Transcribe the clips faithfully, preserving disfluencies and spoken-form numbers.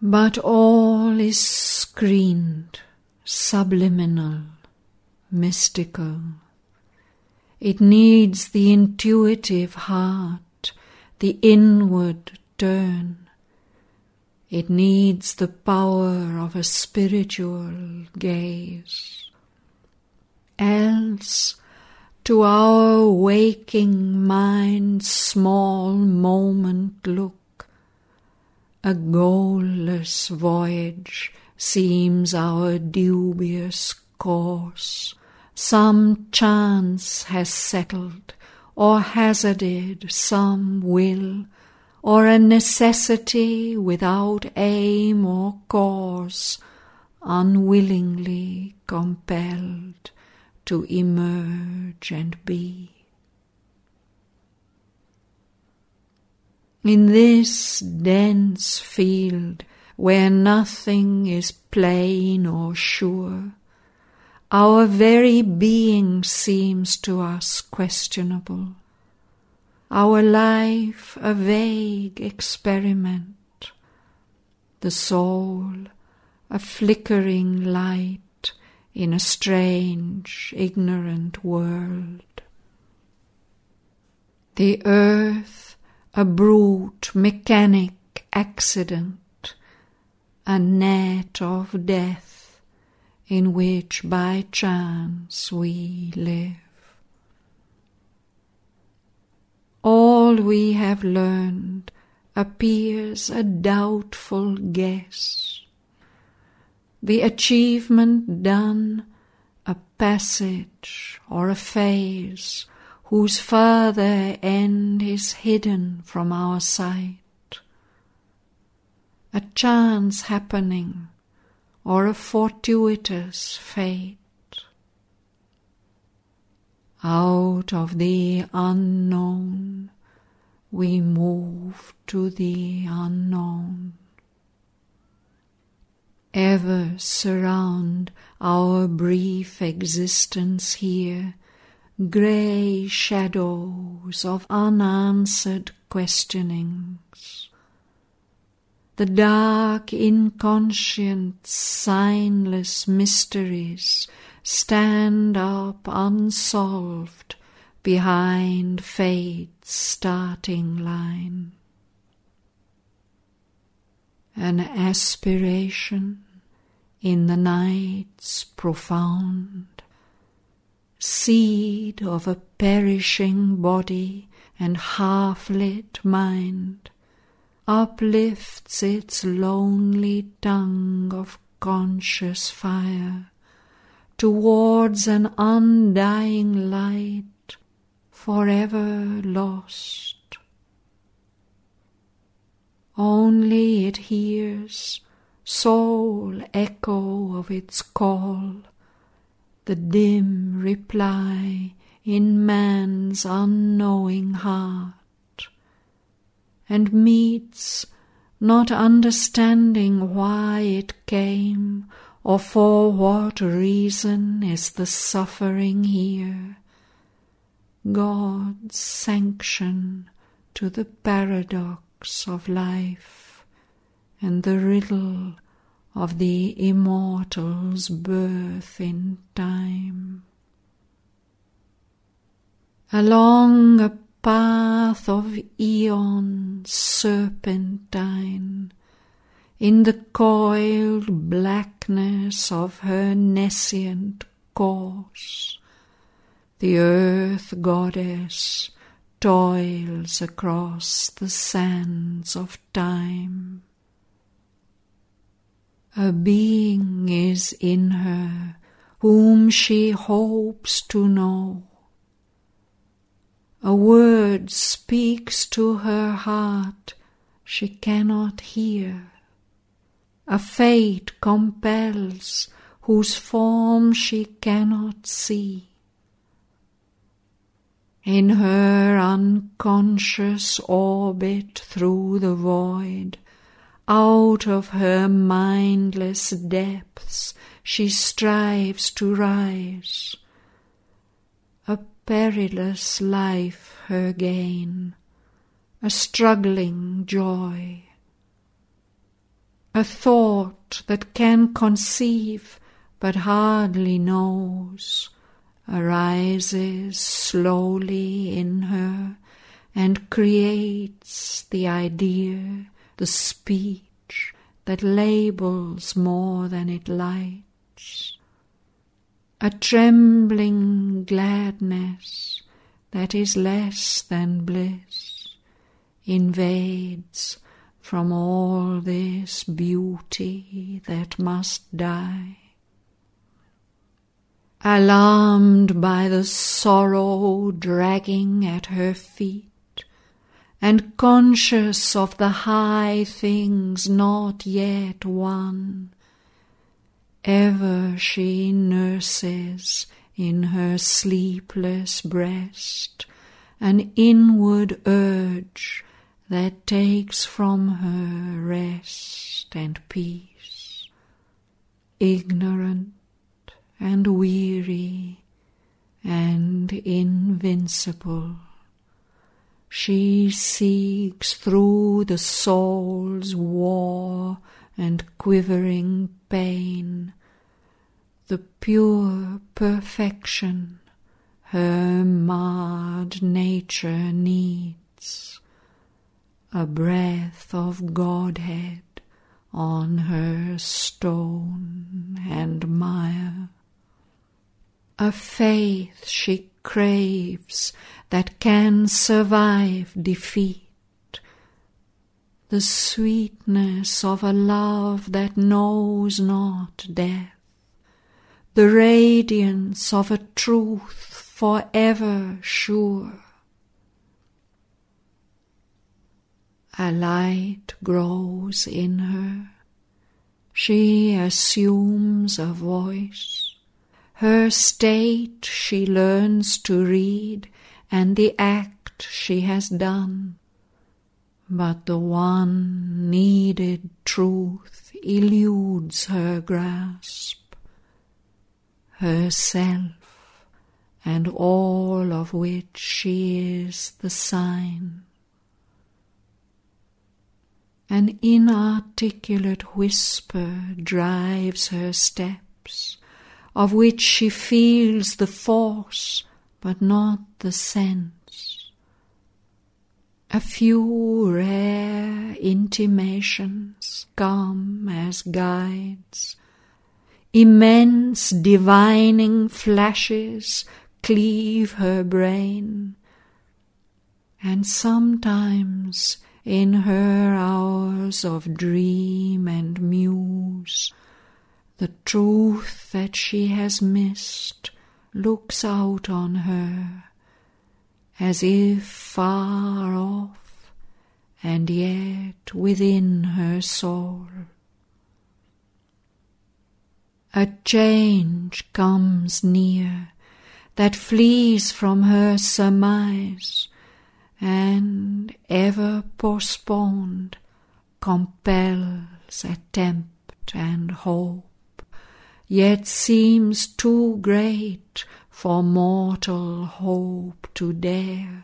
But all is screened, subliminal, mystical. It needs the intuitive heart, the inward turn. It needs the power of a spiritual gaze. Else, to our waking mind's small moment look, a goalless voyage seems our dubious course. Some chance has settled or hazarded some will, or a necessity without aim or cause, unwillingly compelled to emerge and be. In this dense field, where nothing is plain or sure, our very being seems to us questionable, our life a vague experiment, the soul a flickering light in a strange, ignorant world. The earth a brute, mechanic accident, a net of death in which by chance we live. All we have learned appears a doubtful guess, the achievement done a passage or a phase whose further end is hidden from our sight, a chance happening or a fortuitous fate. Out of the unknown we move to the unknown. Ever surround our brief existence here grey shadows of unanswered questionings. The dark, inconscient, signless mysteries stand up unsolved behind fate's starting line. An aspiration in the night's profound, seed of a perishing body and half-lit mind, uplifts its lonely tongue of conscious fire towards an undying light forever lost. Only it hears, sole echo of its call, the dim reply in man's unknowing heart, and meets, not understanding why it came or for what reason is the suffering here, God's sanction to the paradox of life and the riddle of the immortal's birth in time. Along a path of eons serpentine, in the coiled blackness of her nescient course, the earth goddess toils across the sands of time. A being is in her whom she hopes to know. A word speaks to her heart she cannot hear. A fate compels whose form she cannot see. In her unconscious orbit through the void, out of her mindless depths she strives to rise. A perilous life her gain, a struggling joy. A thought that can conceive but hardly knows arises slowly in her and creates the idea, the speech that labels more than it lights. A trembling gladness that is less than bliss invades from all this beauty that must die. Alarmed by the sorrow dragging at her feet, and conscious of the high things not yet won, ever she nurses in her sleepless breast an inward urge that takes from her rest and peace. Ignorant and weary and invincible, she seeks through the soul's war and quivering pain the pure perfection her marred nature needs, a breath of Godhead on her stone and mire. A faith she craves that can survive defeat, the sweetness of a love that knows not death, the radiance of a truth forever sure. A light grows in her, she assumes a voice, her state she learns to read, and the act she has done. But the one needed truth eludes her grasp, herself, and all of which she is the sign. An inarticulate whisper drives her steps, of which she feels the force, but not the sense. A few rare intimations come as guides. Immense divining flashes cleave her brain, and sometimes in her hours of dream and muse, the truth that she has missed looks out on her, as if far off, and yet within her soul. A change comes near that flees from her surmise, and, ever postponed, compels attempt and hope, yet seems too great for mortal hope to dare.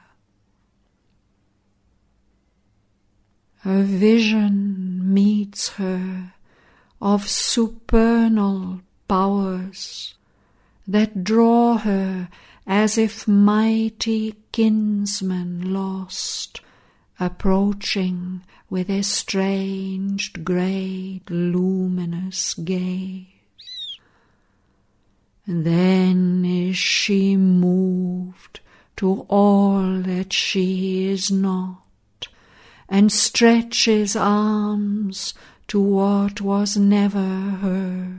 A vision meets her of supernal powers that draw her as if mighty kinsmen lost, approaching with estranged great luminous gaze. Then is she moved to all that she is not, and stretches arms to what was never hers.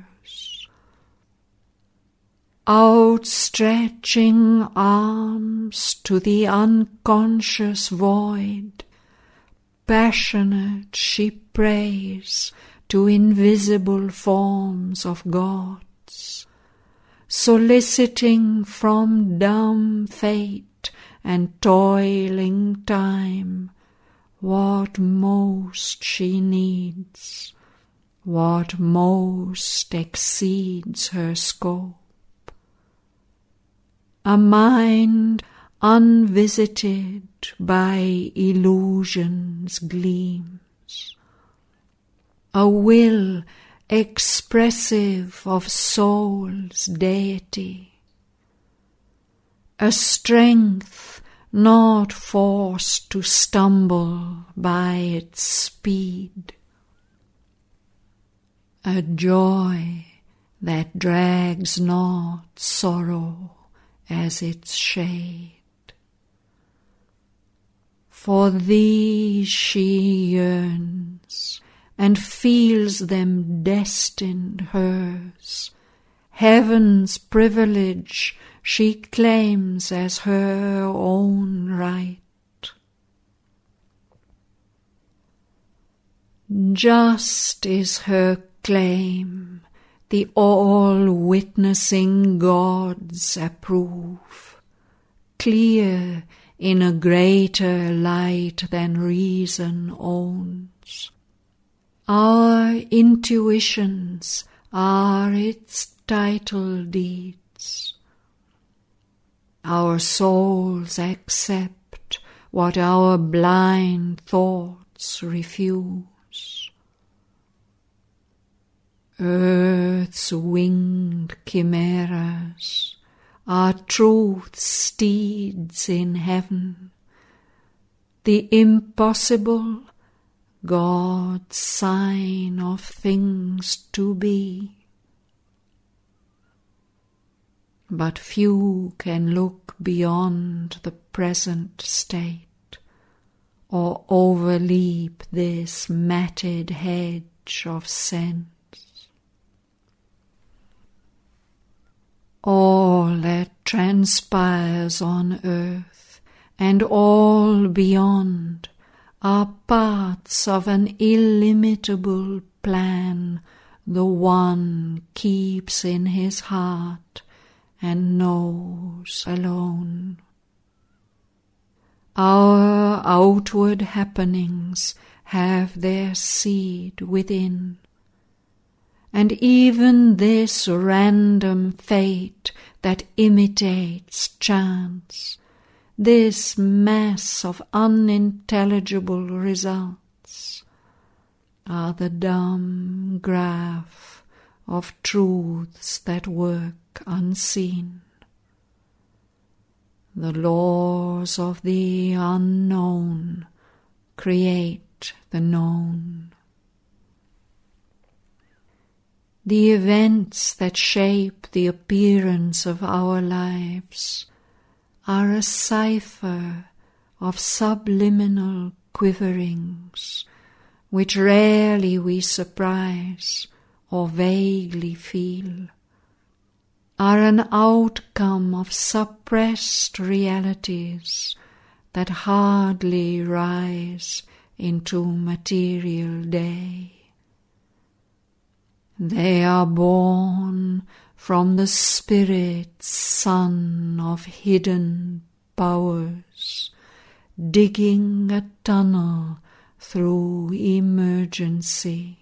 Outstretching arms to the unconscious void, passionate she prays to invisible forms of gods, soliciting from dumb fate and toiling time what most she needs, what most exceeds her scope. A mind unvisited by illusion's gleams, a will expressive of soul's deity, a strength not forced to stumble by its speed, a joy that drags not sorrow as its shade. For these she yearns, and feels them destined hers. Heaven's privilege she claims as her own right. Just is her claim, the all-witnessing gods approve, clear in a greater light than reason owns. Our intuitions are its title deeds. Our souls accept what our blind thoughts refuse. Earth's winged chimeras are truth's steeds in heaven, the impossible God's sign of things to be. But few can look beyond the present state, or overleap this matted hedge of sense. All that transpires on earth and all beyond are parts of an illimitable plan the One keeps in his heart and knows alone. Our outward happenings have their seed within, and even this random fate that imitates chance, this mass of unintelligible results, are the dumb graph of truths that work unseen. The laws of the unknown create the known. The events that shape the appearance of our lives are a cipher of subliminal quiverings, which rarely we surprise or vaguely feel, are an outcome of suppressed realities that hardly rise into material day. They are born from the spirit's sun of hidden powers, digging a tunnel through emergency.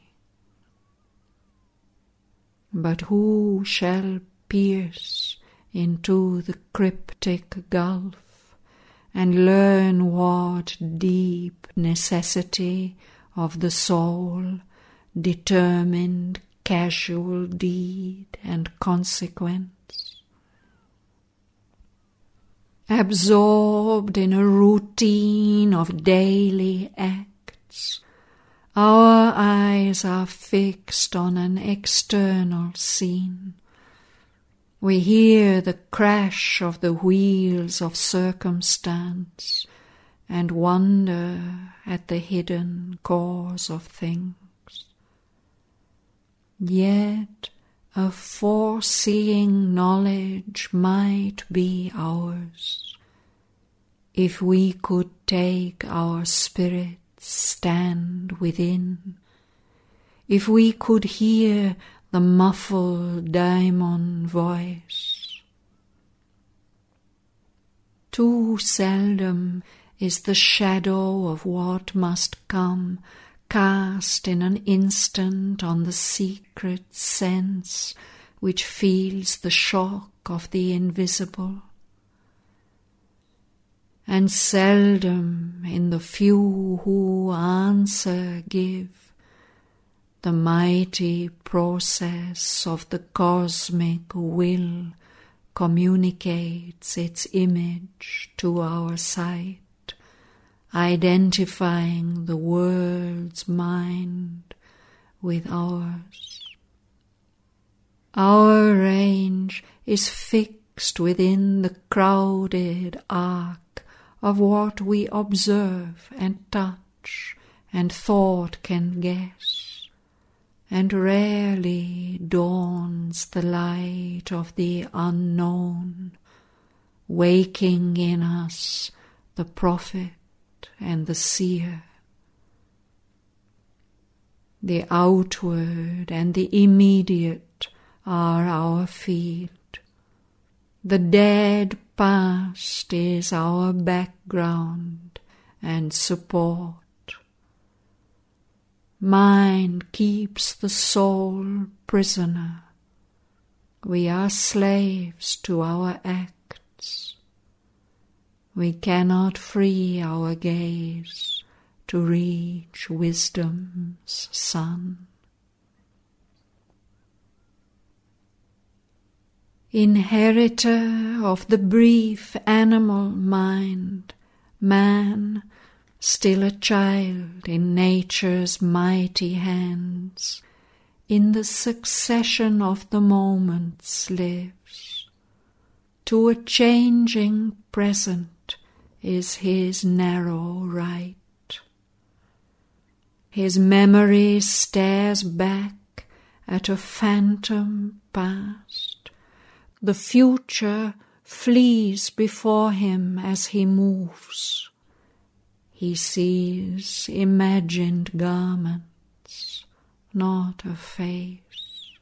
But who shall pierce into the cryptic gulf and learn what deep necessity of the soul determined casual deed and consequence? Absorbed in a routine of daily acts, our eyes are fixed on an external scene. We hear the crash of the wheels of circumstance and wonder at the hidden cause of things. Yet a foreseeing knowledge might be ours, if we could take our spirits stand within, if we could hear the muffled daimon voice. Too seldom is the shadow of what must come cast in an instant on the secret sense which feels the shock of the invisible, and seldom in the few who answer give the mighty process of the cosmic will communicates its image to our sight, identifying the world's mind with ours. Our range is fixed within the crowded arc of what we observe and touch and thought can guess, and rarely dawns the light of the unknown, waking in us the prophet and the seer. The outward and the immediate are our feet. The dead past is our background and support. Mind keeps the soul prisoner. We are slaves to our acts. We cannot free our gaze to reach wisdom's sun. Inheritor of the brief animal mind, man, still a child in nature's mighty hands, in the succession of the moments lives. To a changing present is his narrow right. His memory stares back at a phantom past. The future flees before him as he moves. He sees imagined garments, not a face.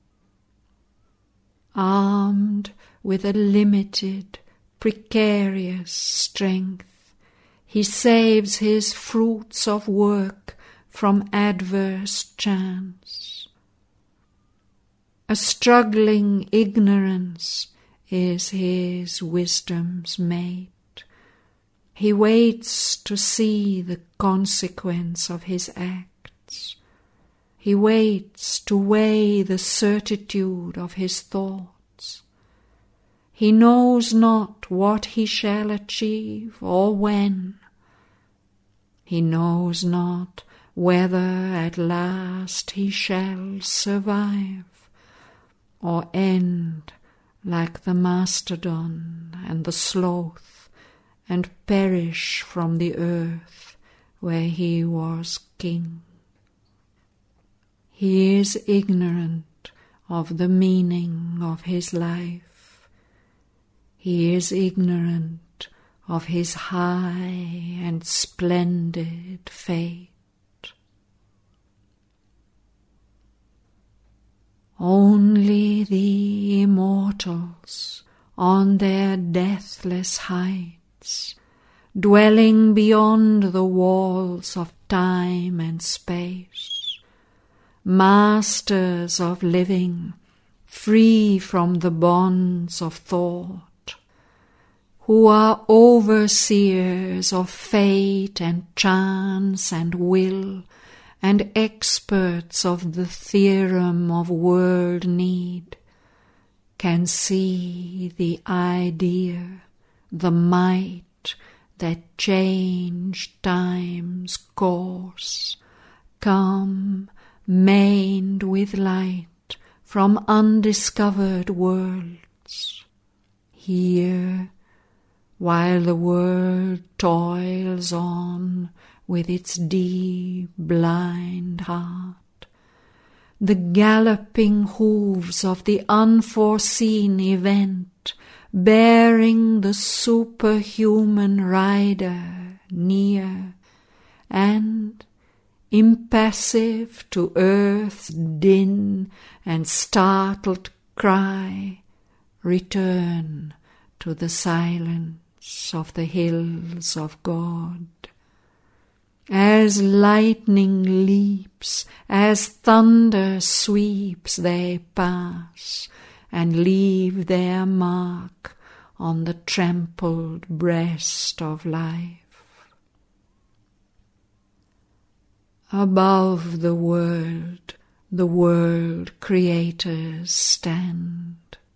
Armed with a limited, precarious strength, he saves his fruits of work from adverse chance. A struggling ignorance is his wisdom's mate. He waits to see the consequence of his acts. He waits to weigh the certitude of his thoughts. He knows not what he shall achieve or when. He knows not whether at last he shall survive or end like the mastodon and the sloth, and perish from the earth where he was king. He is ignorant of the meaning of his life. He is ignorant of his high and splendid fate. Only the immortals on their deathless heights, dwelling beyond the walls of time and space, masters of living, free from the bonds of thought, who are overseers of fate and chance and will, and experts of the theorem of world need, can see the idea, the might that changed time's course, come maned with light from undiscovered worlds. Here, while the world toils on with its deep, blind heart, the galloping hooves of the unforeseen event, bearing the superhuman rider near, and, impassive to earth's din and startled cry, return to the silence of the hills of God. As lightning leaps, as thunder sweeps, they pass, and leave their mark on the trampled breast of life. Above the world, the world creators stand.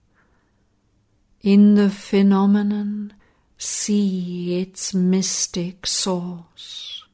In the phenomenon, see its mystic source.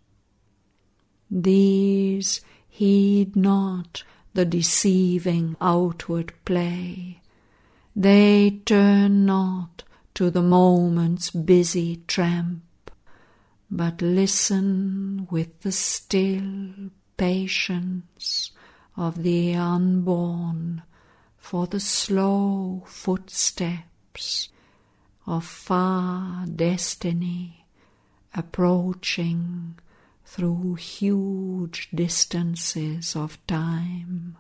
These heed not the deceiving outward play. They turn not to the moment's busy tramp, but listen with the still patience of the unborn for the slow footsteps of far destiny approaching through huge distances of time,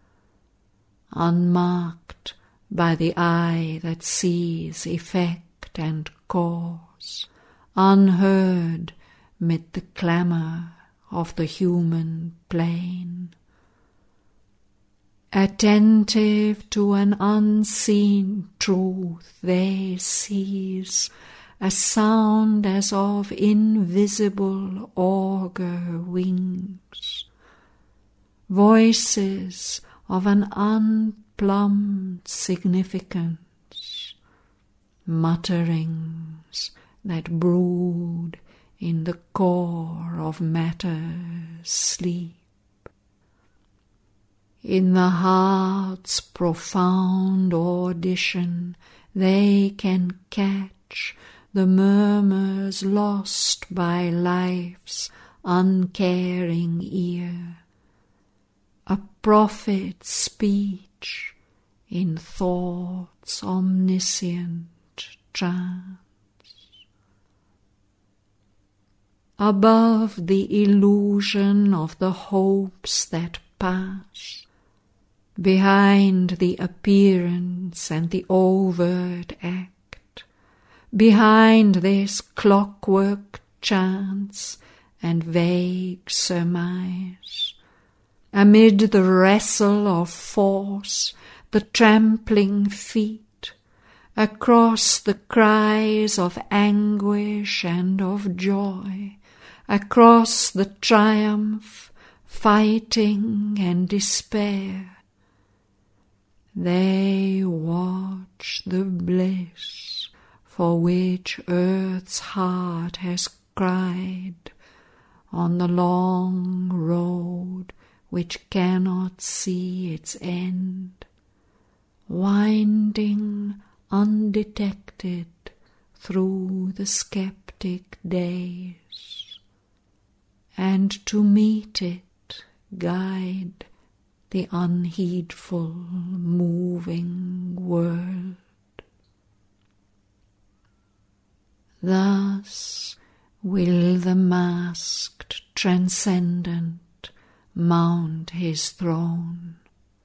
unmarked by the eye that sees effect and cause, unheard mid the clamour of the human plain. Attentive to an unseen truth, they seize a sound as of invisible augur wings, voices of an unplumbed significance, mutterings that brood in the core of matter's sleep. In the heart's profound audition they can catch the murmurs lost by life's uncaring ear, a prophet's speech in thought's omniscient trance. Above the illusion of the hopes that pass, behind the appearance and the overt act, behind this clockwork chance and vague surmise, amid the wrestle of force, the trampling feet, across the cries of anguish and of joy, across the triumph, fighting and despair, they watch the bliss for which earth's heart has cried on the long road which cannot see its end, winding undetected through the skeptic days, and to meet it guide the unheedful moving world. Thus will the masked transcendent mount his throne.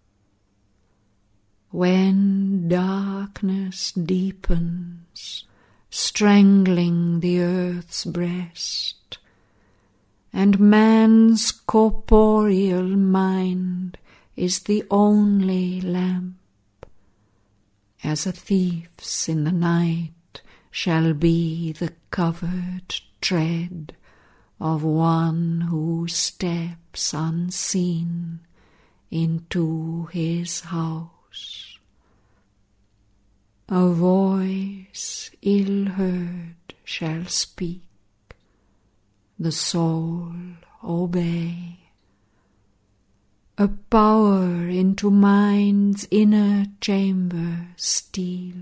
When darkness deepens, strangling the earth's breast, and man's corporeal mind is the only lamp, as a thief's in the night shall be the covered tread of one who steps unseen into his house. A voice ill-heard shall speak, the soul obey. A power into mind's inner chamber steal,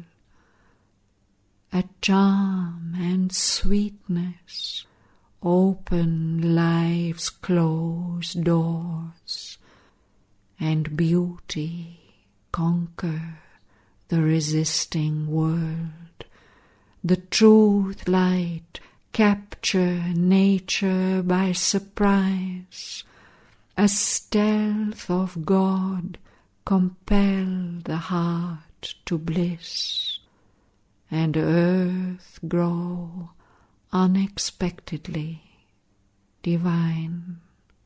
a charm and sweetness open life's closed doors, and beauty conquer the resisting world. The truth light capture nature by surprise, a stealth of God compel the heart to bliss, and earth grow unexpectedly divine.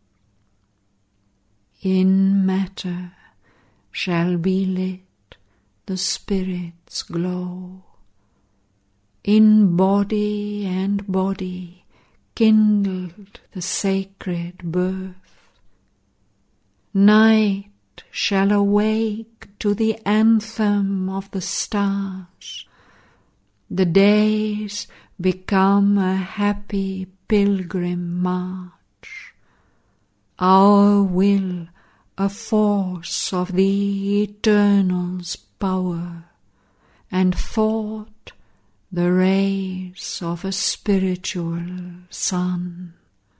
In matter shall be lit the Spirit's glow, in body and body kindled the sacred birth. Night shall awake to the anthem of the stars. The days become a happy pilgrim march. Our will a force of the Eternal's power, and thought the rays of a spiritual sun.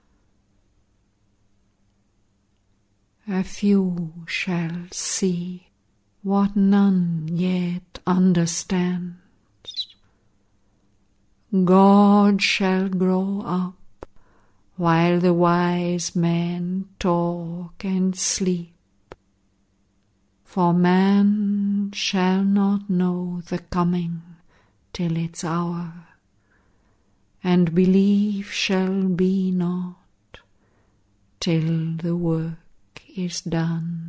A few shall see what none yet understands. God shall grow up while the wise men talk and sleep, for man shall not know the coming till its hour, and belief shall be not till the work is done.